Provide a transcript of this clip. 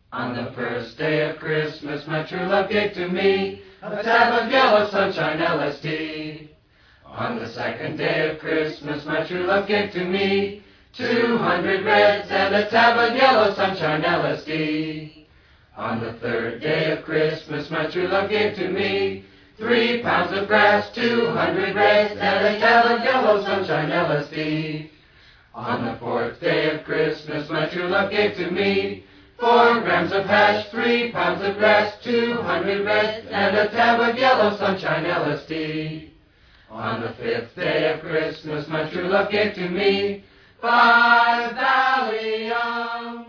On the first day of Christmas, my true love gave to me a tab of yellow sunshine LSD. On the second day of Christmas, my true love gave to me 200 reds and a tab of yellow sunshine LSD. On the third day of Christmas, my true love gave to me 3 pounds of grass, 200 reds, and a tab of yellow sunshine LSD. On the fourth day of Christmas, my true love gave to me 4 grams of hash, 3 pounds of grass, 200 reds, and a tab of yellow sunshine LSD. On the fifth day of Christmas, my true love gave to me 5 Valium.